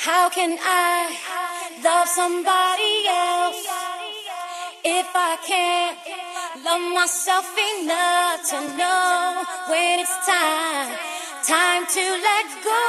How can I love somebody else if I can't love myself enough to know when it's time to let go?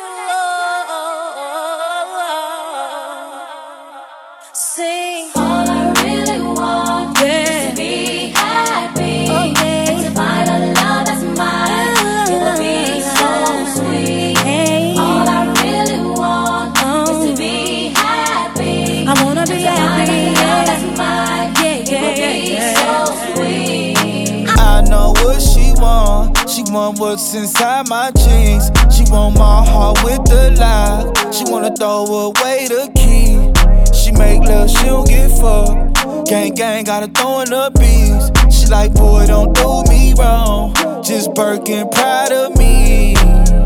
Sing. All I really want is to be happy, and to find a love that's mine. It will be so sweet. All I really want is to be happy. I wanna be happy. That's mine. It will be so sweet. I know what she want. She want what's inside my jeans. She want my heart with the lock. She wanna throw away the key. She make love, she don't get fucked. Gang, gotta throw in the beats. She like, boy, don't do me wrong. Just Birkin, proud of me.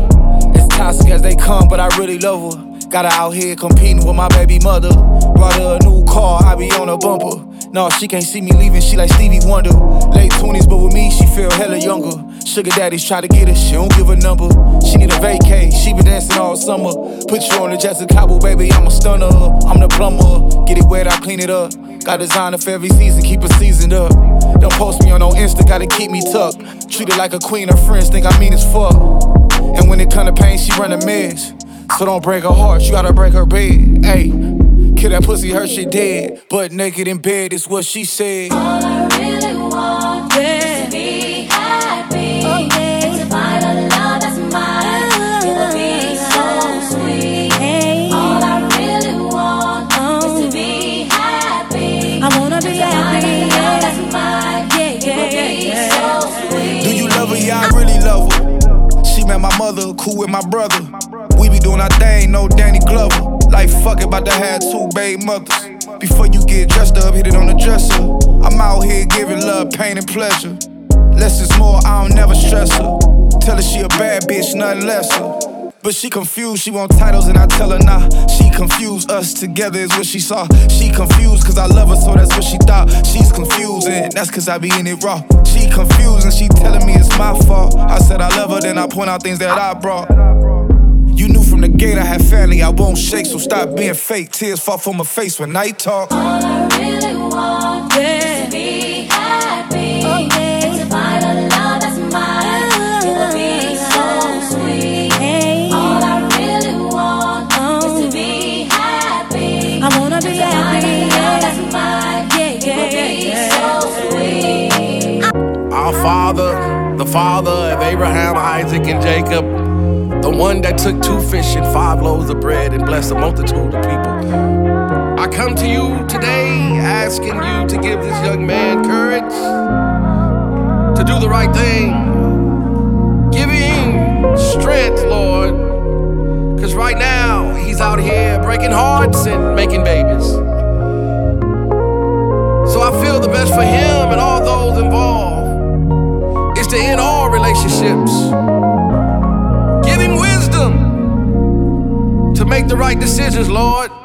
As toxic as they come, but I really love her. Got her out here competing with my baby mother. Brought her a new car, I be on her bumper. No, she can't see me leaving, she like Stevie Wonder. Late 20s, but with me, she feel hella younger. Sugar daddies try to get her, she don't give a number. She need a vacay, she been dancing all summer. Put you on the Jessica Cabo, baby, I'm a stunner. I'm the plumber, get it wet, I clean it up. Got designer for every season, keep it seasoned up. Don't post me on no Insta, gotta keep me tucked. Treat her like a queen, her friends think I mean as fuck. And when it come to pain, she run a mess. So don't break her heart, you gotta break her bed. Ayy. Kill that pussy, her shit dead. Butt naked in bed is what she said. All I really want is to be happy, and to find a love that's mine. It will be so sweet. All I really want is to be happy. I wanna be happy. That's mine. It will be so sweet. Do you love her? Yeah, I really love her. She met my mother, cool with my brother. We be doing our thing, no Danny Glover. Like fuck it, about to have 2 baby mothers. Before you get dressed up, hit it on the dresser. I'm out here giving love, pain, and pleasure. Less is more, I don't never stress her. Tell her she a bad bitch, nothing lesser. But she confused, she want titles and I tell her nah. She confused, us together is what she saw. She confused cause I love her, so that's what she thought. She's confused and that's cause I be in it raw. She confused and she telling me it's my fault. I said I love her, then I point out things that I brought. You knew from the gate I had family, I won't shake, so stop being fake. Tears fall from my face when I talk. All I really want is to be happy, and to find a love that's mine. It will be so sweet. All I really want is to be happy. I wanna be happy. That's mine. It will be so sweet. Our Father, the Father of Abraham, Isaac, and Jacob, the one that took 2 fish and 5 loaves of bread and blessed a multitude of people. I come to you today asking you to give this young man courage to do the right thing. Give him strength, Lord, because right now he's out here breaking hearts and making babies. So I feel the best for him and all those involved is to end all relationships. Give him wisdom to make the right decisions, Lord.